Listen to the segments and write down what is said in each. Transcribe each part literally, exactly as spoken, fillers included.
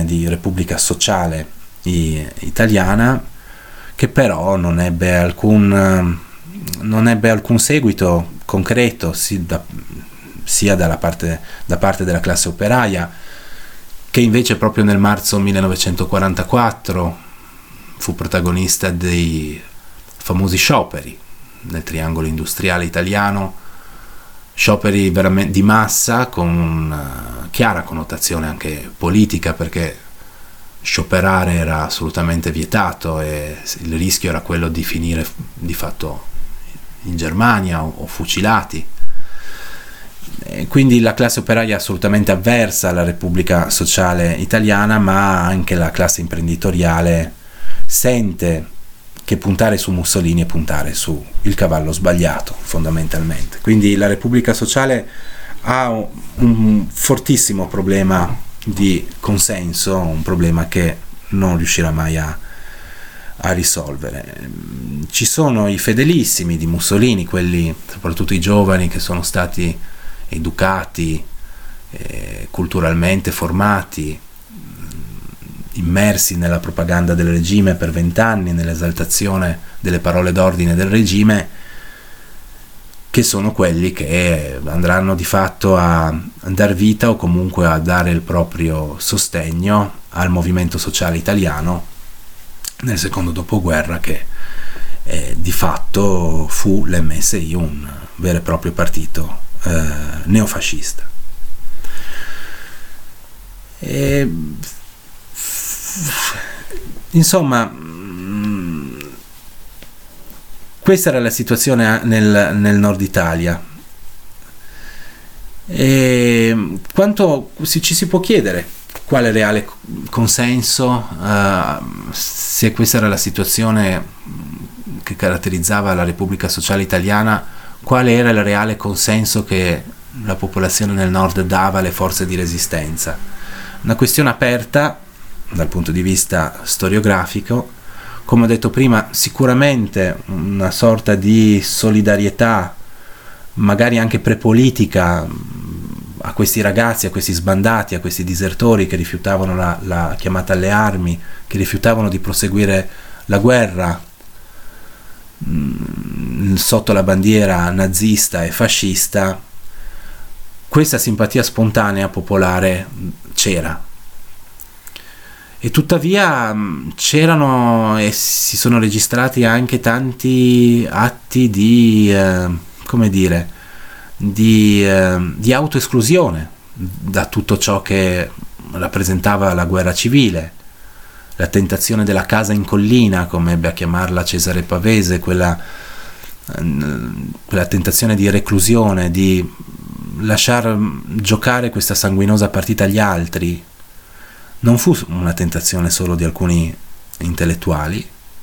di Repubblica Sociale Italiana, che però non ebbe alcun, non ebbe alcun seguito concreto sia, da, sia dalla parte, da parte della classe operaia, che invece proprio nel marzo millenovecentoquarantaquattro fu protagonista dei famosi scioperi nel triangolo industriale italiano, scioperi veramente di massa con una chiara connotazione anche politica, perché scioperare era assolutamente vietato e il rischio era quello di finire di fatto in Germania o, o fucilati. E quindi la classe operaia è assolutamente avversa alla Repubblica Sociale Italiana, ma anche la classe imprenditoriale sente che puntare su Mussolini è puntare su il cavallo sbagliato, fondamentalmente. Quindi la Repubblica Sociale ha un, un fortissimo problema di consenso, un problema che non riuscirà mai a, a risolvere. Ci sono i fedelissimi di Mussolini, quelli soprattutto i giovani che sono stati educati, eh, culturalmente formati, immersi nella propaganda del regime per vent'anni, nell'esaltazione delle parole d'ordine del regime, che sono quelli che andranno di fatto a dar vita o comunque a dare il proprio sostegno al movimento sociale italiano nel secondo dopoguerra, che eh, di fatto fu l'M S I, un vero e proprio partito eh, neofascista. E, insomma, questa era la situazione nel, nel nord Italia. E quanto si, ci si può chiedere quale reale consenso, uh, se questa era la situazione che caratterizzava la Repubblica Sociale Italiana, quale era il reale consenso che la popolazione nel nord dava alle forze di resistenza. Una questione aperta dal punto di vista storiografico. Come ho detto prima, sicuramente una sorta di solidarietà, magari anche prepolitica, a questi ragazzi, a questi sbandati, a questi disertori che rifiutavano la, la chiamata alle armi, che rifiutavano di proseguire la guerra mh, sotto la bandiera nazista e fascista. Questa simpatia spontanea popolare c'era. E tuttavia c'erano e si sono registrati anche tanti atti di, eh, come dire, di, eh, di autoesclusione da tutto ciò che rappresentava la guerra civile. La tentazione della casa in collina, come ebbe a chiamarla Cesare Pavese, quella, quella tentazione di reclusione, di lasciar giocare questa sanguinosa partita agli altri, non fu una tentazione solo di alcuni intellettuali,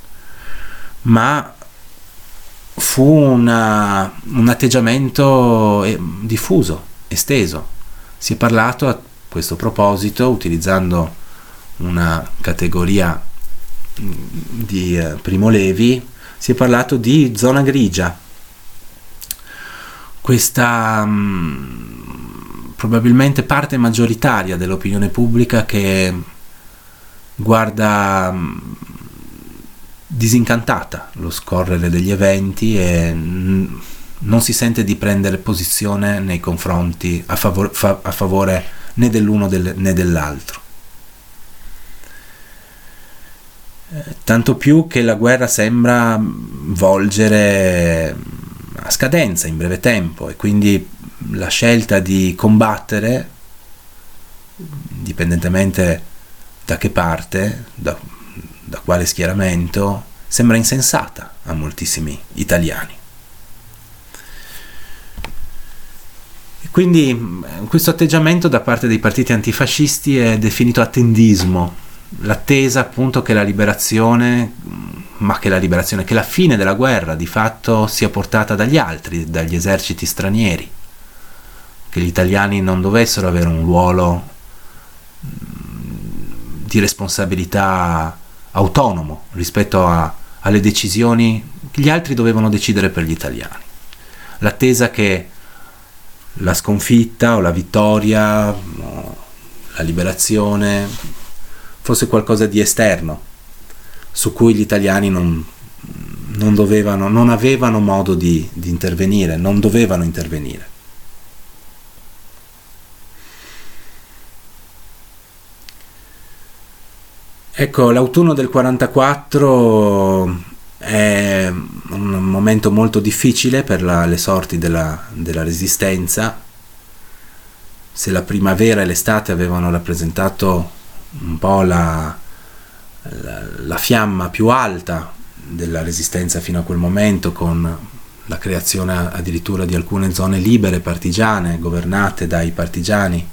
ma fu una, un atteggiamento diffuso, esteso. Si è parlato a questo proposito, utilizzando una categoria di eh, Primo Levi, si è parlato di zona grigia. Questa mh, probabilmente parte maggioritaria dell'opinione pubblica che guarda mh, disincantata lo scorrere degli eventi e mh, non si sente di prendere posizione nei confronti a, favor- fa- a favore né dell'uno del- né dell'altro. Eh, tanto più che la guerra sembra volgere a scadenza in breve tempo, e quindi la scelta di combattere, indipendentemente da che parte, da, da quale schieramento, sembra insensata a moltissimi italiani. E quindi questo atteggiamento da parte dei partiti antifascisti è definito attendismo, l'attesa appunto che la liberazione, ma che la liberazione, che la fine della guerra di fatto sia portata dagli altri, dagli eserciti stranieri, che gli italiani non dovessero avere un ruolo di responsabilità autonomo rispetto a, alle decisioni che gli altri dovevano decidere per gli italiani. L'attesa che la sconfitta o la vittoria, o la liberazione fosse qualcosa di esterno, su cui gli italiani non, non dovevano, non avevano modo di, di intervenire, non dovevano intervenire. Ecco, l'autunno del quarantaquattro è un momento molto difficile per la, le sorti della, della resistenza. Se la primavera e l'estate avevano rappresentato un po' la, la, la fiamma più alta della resistenza fino a quel momento, con la creazione addirittura di alcune zone libere partigiane, governate dai partigiani,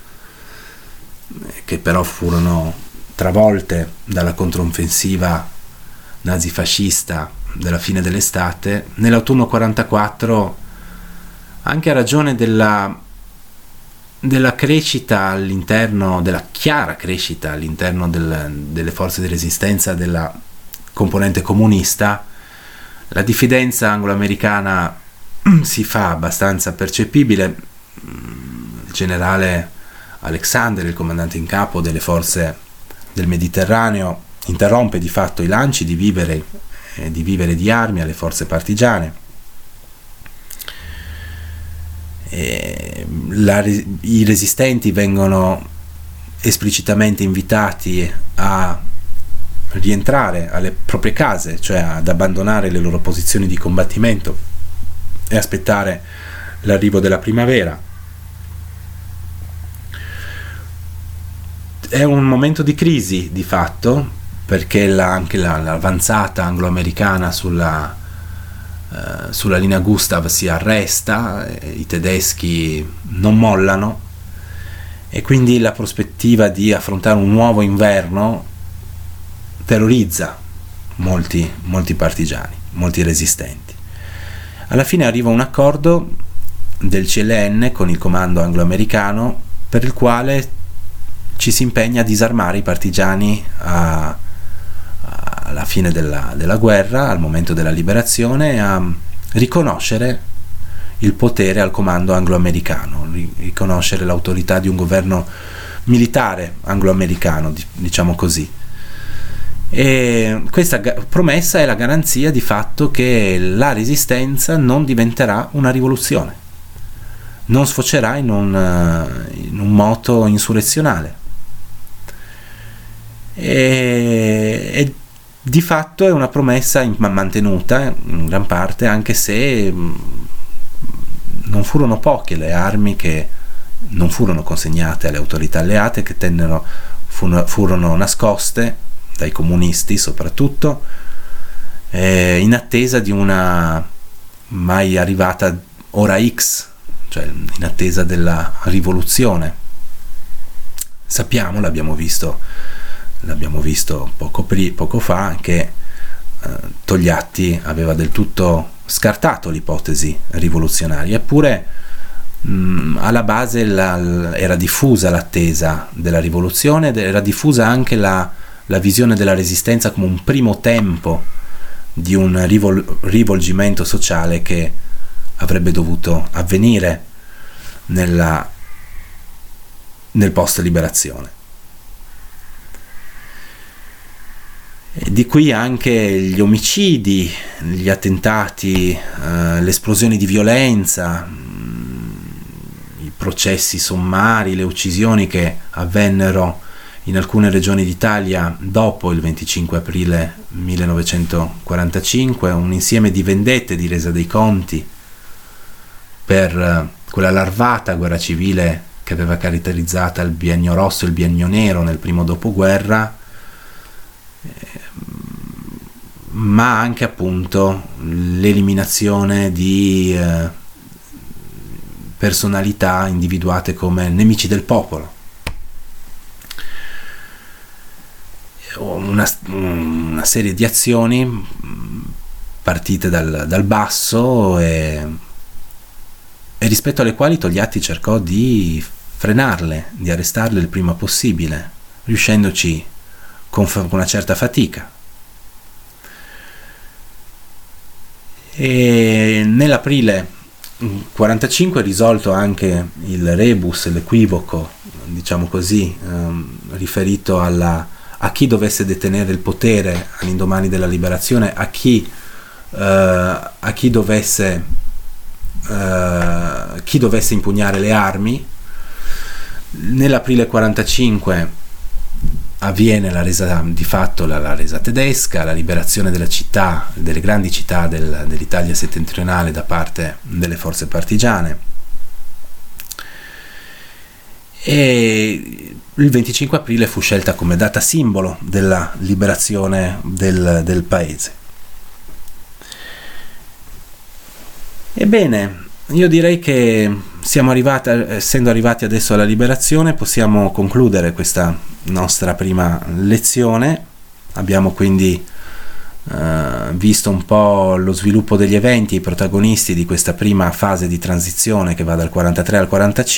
che però furono travolte dalla controffensiva nazifascista della fine dell'estate, nell'autunno quarantaquattro, anche a ragione della, della crescita all'interno, della chiara crescita all'interno del, delle forze di resistenza della componente comunista, la diffidenza anglo-americana si fa abbastanza percepibile. Il generale Alexander, il comandante in capo delle forze del Mediterraneo, interrompe di fatto i lanci di vivere eh, di vivere di armi alle forze partigiane. E la, i resistenti vengono esplicitamente invitati a rientrare alle proprie case, cioè ad abbandonare le loro posizioni di combattimento e aspettare l'arrivo della primavera. È un momento di crisi di fatto, perché la, anche la, l'avanzata anglo-americana sulla, eh, sulla linea Gustav si arresta, eh, i tedeschi non mollano, e quindi la prospettiva di affrontare un nuovo inverno terrorizza molti, molti partigiani, molti resistenti. Alla fine arriva un accordo del C L N con il comando anglo-americano, per il quale ci si impegna a disarmare i partigiani a, a, alla fine della, della guerra, al momento della liberazione, a riconoscere il potere al comando anglo-americano, riconoscere l'autorità di un governo militare anglo-americano, diciamo così. E questa promessa è la garanzia di fatto che la resistenza non diventerà una rivoluzione, non sfocerà in un, in un moto insurrezionale. E, e di fatto è una promessa mantenuta in gran parte, anche se non furono poche le armi che non furono consegnate alle autorità alleate, che tennero, furono, furono nascoste dai comunisti soprattutto, eh, in attesa di una mai arrivata ora X, cioè in attesa della rivoluzione. Sappiamo, l'abbiamo visto l'abbiamo visto poco, pri- poco fa, che eh, Togliatti aveva del tutto scartato l'ipotesi rivoluzionaria, eppure mh, alla base la, era diffusa l'attesa della rivoluzione, ed era diffusa anche la, la visione della resistenza come un primo tempo di un rivol- rivolgimento sociale che avrebbe dovuto avvenire nella, nel post liberazione. E di qui anche gli omicidi, gli attentati, eh, le esplosioni di violenza, mh, i processi sommari, le uccisioni che avvennero in alcune regioni d'Italia dopo il venticinque aprile millenovecentoquarantacinque, un insieme di vendette, di resa dei conti per eh, quella larvata guerra civile che aveva caratterizzata il biennio rosso e il biennio nero nel primo dopoguerra, ma anche appunto l'eliminazione di eh, personalità individuate come nemici del popolo. Una, una serie di azioni partite dal, dal basso e, e rispetto alle quali Togliatti cercò di frenarle, di arrestarle il prima possibile, riuscendoci con, con una certa fatica. E nell'aprile quarantacinque è risolto anche il rebus, l'equivoco, diciamo così, ehm, riferito alla, a chi dovesse detenere il potere all'indomani della liberazione, a chi, uh, a chi dovesse uh, chi dovesse impugnare le armi. Nell'aprile quarantacinque avviene la resa, di fatto la, la resa tedesca, la liberazione della città, delle grandi città del, dell'Italia settentrionale da parte delle forze partigiane, e il venticinque aprile fu scelta come data simbolo della liberazione del, del paese. Ebbene, io direi che siamo arrivati, essendo arrivati adesso alla liberazione, possiamo concludere questa nostra prima lezione. Abbiamo quindi eh, visto un po' lo sviluppo degli eventi, i protagonisti di questa prima fase di transizione che va dal quarantatré al quarantacinque.